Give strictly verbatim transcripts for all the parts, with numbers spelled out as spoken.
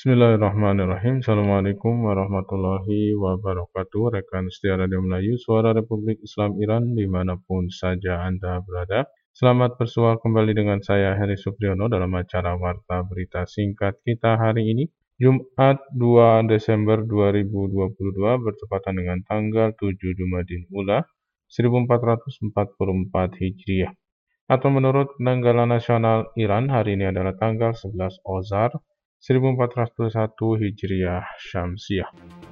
Bismillahirrahmanirrahim. Assalamualaikum warahmatullahi wabarakatuh. Rekan setia Radio Melayu, Suara Republik Islam Iran dimanapun saja Anda berada. Selamat bersua kembali dengan saya Heri Supriyono dalam acara Warta Berita Singkat kita hari ini, Jumat dua Desember dua ribu dua puluh dua bertepatan dengan tanggal tujuh Jumadil Ula seribu empat ratus empat puluh empat Hijriah. Atau menurut Nanggala Nasional Iran, hari ini adalah tanggal sebelas Ozar seribu empat ratus satu Hijriah Syamsiah.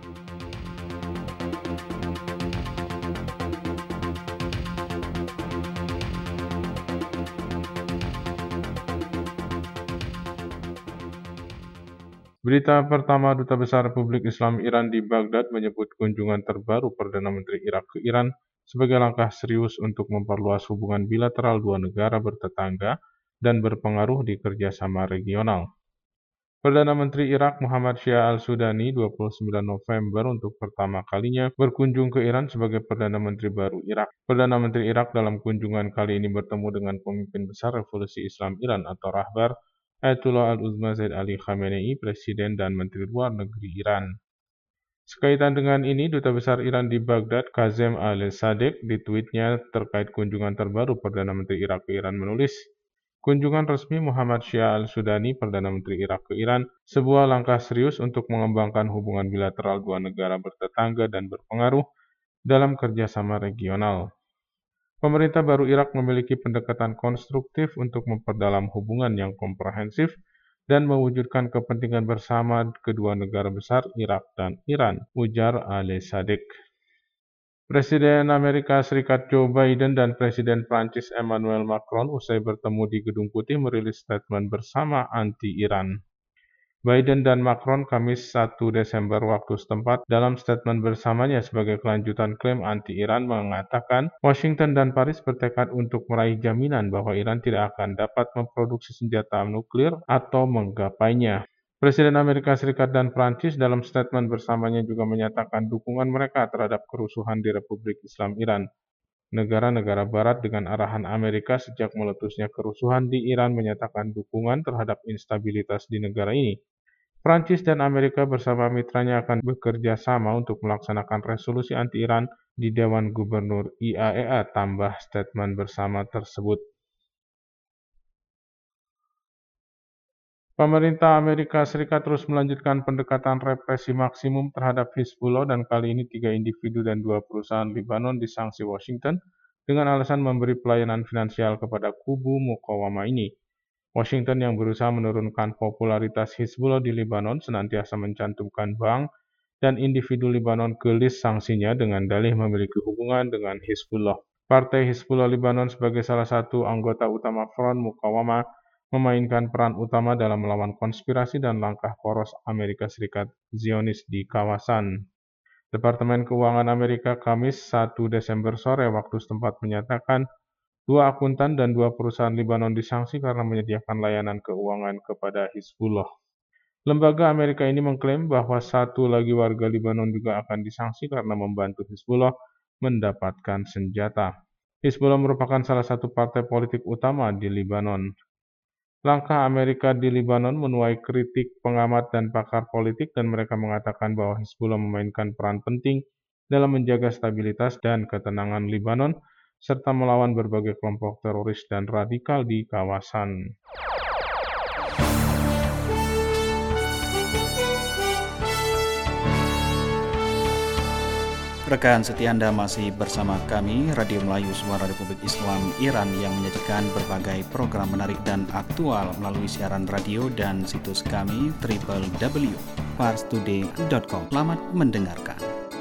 Berita pertama, Duta Besar Republik Islam Iran di Baghdad menyebut kunjungan terbaru Perdana Menteri Irak ke Iran sebagai langkah serius untuk memperluas hubungan bilateral dua negara bertetangga dan berpengaruh di kerjasama regional. Perdana Menteri Irak Muhammad Shia al-Sudani dua puluh sembilan November untuk pertama kalinya berkunjung ke Iran sebagai Perdana Menteri baru Irak. Perdana Menteri Irak dalam kunjungan kali ini bertemu dengan pemimpin besar Revolusi Islam Iran atau Rahbar Ayatullah Al-Uzma Zaid Ali Khamenei, Presiden dan Menteri Luar Negeri Iran. Sekaitan dengan ini, Duta Besar Iran di Baghdad, Kazem Al-Sadek, di tweetnya terkait kunjungan terbaru Perdana Menteri Irak ke Iran menulis, kunjungan resmi Muhammad Shia al-Sudani, Perdana Menteri Irak ke Iran, sebuah langkah serius untuk mengembangkan hubungan bilateral dua negara bertetangga dan berpengaruh dalam kerjasama regional. Pemerintah baru Irak memiliki pendekatan konstruktif untuk memperdalam hubungan yang komprehensif dan mewujudkan kepentingan bersama kedua negara besar Irak dan Iran, ujar Al-Sadek. Presiden Amerika Serikat Joe Biden dan Presiden Prancis Emmanuel Macron usai bertemu di Gedung Putih merilis statement bersama anti-Iran. Biden dan Macron Kamis satu Desember waktu setempat dalam statement bersamanya sebagai kelanjutan klaim anti-Iran mengatakan Washington dan Paris bertekad untuk meraih jaminan bahwa Iran tidak akan dapat memproduksi senjata nuklir atau menggapainya. Presiden Amerika Serikat dan Prancis dalam statement bersamanya juga menyatakan dukungan mereka terhadap kerusuhan di Republik Islam Iran. Negara-negara Barat dengan arahan Amerika sejak meletusnya kerusuhan di Iran menyatakan dukungan terhadap instabilitas di negara ini. Prancis dan Amerika bersama mitranya akan bekerja sama untuk melaksanakan resolusi anti-Iran di Dewan Gubernur I A E A, tambah statement bersama tersebut. Pemerintah Amerika Serikat terus melanjutkan pendekatan represi maksimum terhadap Hizbullah dan kali ini tiga individu dan dua perusahaan Lebanon disanksi Washington dengan alasan memberi pelayanan finansial kepada kubu Muqawamah ini. Washington yang berusaha menurunkan popularitas Hizbullah di Lebanon senantiasa mencantumkan bank dan individu Lebanon ke list sanksinya dengan dalih memiliki hubungan dengan Hizbullah. Partai Hizbullah Lebanon sebagai salah satu anggota utama Front Muqawamah memainkan peran utama dalam melawan konspirasi dan langkah poros Amerika Serikat Zionis di kawasan. Departemen Keuangan Amerika Kamis satu Desember sore waktu setempat menyatakan dua akuntan dan dua perusahaan Lebanon disanksi karena menyediakan layanan keuangan kepada Hizbullah. Lembaga Amerika ini mengklaim bahwa satu lagi warga Lebanon juga akan disanksi karena membantu Hizbullah mendapatkan senjata. Hizbullah merupakan salah satu partai politik utama di Lebanon. Langkah Amerika di Lebanon menuai kritik pengamat dan pakar politik dan mereka mengatakan bahwa Hizbullah memainkan peran penting dalam menjaga stabilitas dan ketenangan Lebanon serta melawan berbagai kelompok teroris dan radikal di kawasan. Rekan setia Anda masih bersama kami, Radio Melayu Suara Republik Islam Iran yang menyajikan berbagai program menarik dan aktual melalui siaran radio dan situs kami w w w titik pars today titik com. Selamat mendengarkan.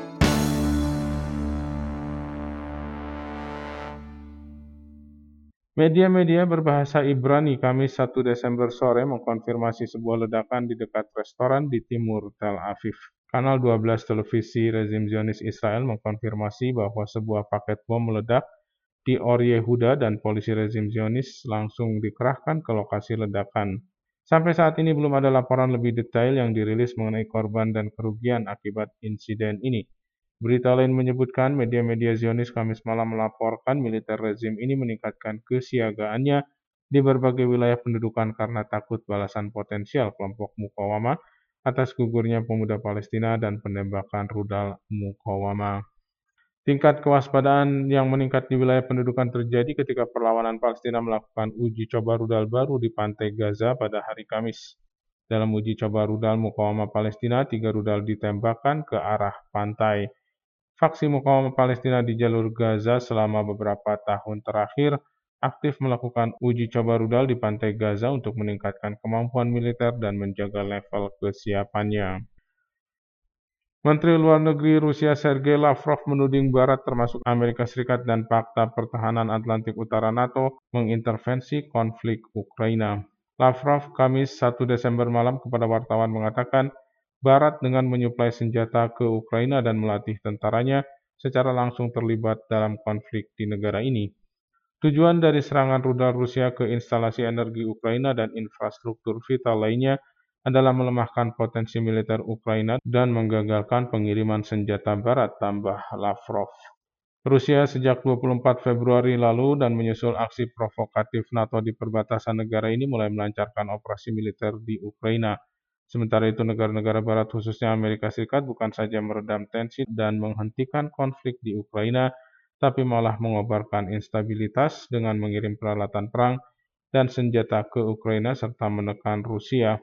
Media-media berbahasa Ibrani Kamis satu Desember sore mengkonfirmasi sebuah ledakan di dekat restoran di timur Tel Aviv. Kanal dua belas televisi rezim Zionis Israel mengkonfirmasi bahwa sebuah paket bom meledak di Or Yehuda dan polisi rezim Zionis langsung dikerahkan ke lokasi ledakan. Sampai saat ini belum ada laporan lebih detail yang dirilis mengenai korban dan kerugian akibat insiden ini. Berita lain menyebutkan media-media Zionis Kamis malam melaporkan militer rezim ini meningkatkan kesiagaannya di berbagai wilayah pendudukan karena takut balasan potensial kelompok Muqawamah atas gugurnya pemuda Palestina dan penembakan rudal Mukawamah. Tingkat kewaspadaan yang meningkat di wilayah pendudukan terjadi ketika perlawanan Palestina melakukan uji coba rudal baru di pantai Gaza pada hari Kamis. Dalam uji coba rudal Mukawamah Palestina, tiga rudal ditembakkan ke arah pantai. Faksi Mukawamah Palestina di jalur Gaza selama beberapa tahun terakhir aktif melakukan uji coba rudal di pantai Gaza untuk meningkatkan kemampuan militer dan menjaga level kesiapannya. Menteri Luar Negeri Rusia Sergei Lavrov menuding Barat termasuk Amerika Serikat dan Pakta Pertahanan Atlantik Utara NATO mengintervensi konflik Ukraina. Lavrov Kamis satu Desember malam kepada wartawan mengatakan, Barat dengan menyuplai senjata ke Ukraina dan melatih tentaranya secara langsung terlibat dalam konflik di negara ini. Tujuan dari serangan rudal Rusia ke instalasi energi Ukraina dan infrastruktur vital lainnya adalah melemahkan potensi militer Ukraina dan menggagalkan pengiriman senjata Barat, tambah Lavrov. Rusia sejak dua puluh empat Februari lalu dan menyusul aksi provokatif NATO di perbatasan negara ini mulai melancarkan operasi militer di Ukraina. Sementara itu negara-negara Barat khususnya Amerika Serikat bukan saja meredam tensi dan menghentikan konflik di Ukraina, tapi malah mengobarkan instabilitas dengan mengirim peralatan perang dan senjata ke Ukraina serta menekan Rusia.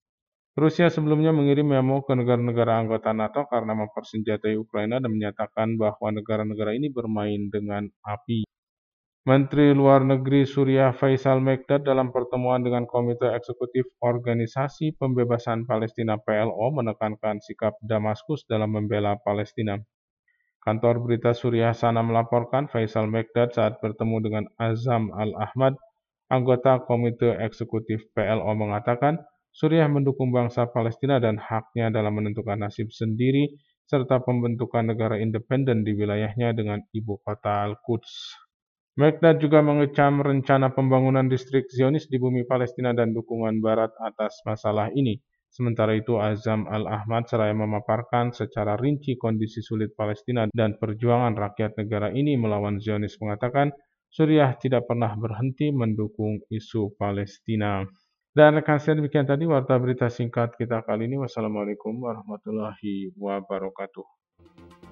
Rusia sebelumnya mengirim memo ke negara-negara anggota NATO karena mempersenjatai Ukraina dan menyatakan bahwa negara-negara ini bermain dengan api. Menteri Luar Negeri Suriah Faisal Mekdad dalam pertemuan dengan Komite Eksekutif Organisasi Pembebasan Palestina P L O menekankan sikap Damaskus dalam membela Palestina. Kantor berita Suriah Sana melaporkan Faisal Mekdad saat bertemu dengan Azam Al-Ahmad, anggota Komite Eksekutif P L O mengatakan, Suriah mendukung bangsa Palestina dan haknya dalam menentukan nasib sendiri, serta pembentukan negara independen di wilayahnya dengan ibu kota Al-Quds. Mekdad juga mengecam rencana pembangunan distrik Zionis di bumi Palestina dan dukungan Barat atas masalah ini. Sementara itu, Azam Al-Ahmad seraya memaparkan secara rinci kondisi sulit Palestina dan perjuangan rakyat negara ini melawan Zionis mengatakan, Suriah tidak pernah berhenti mendukung isu Palestina. Dan rekan saya demikian tadi warta berita singkat kita kali ini. Wassalamualaikum warahmatullahi wabarakatuh.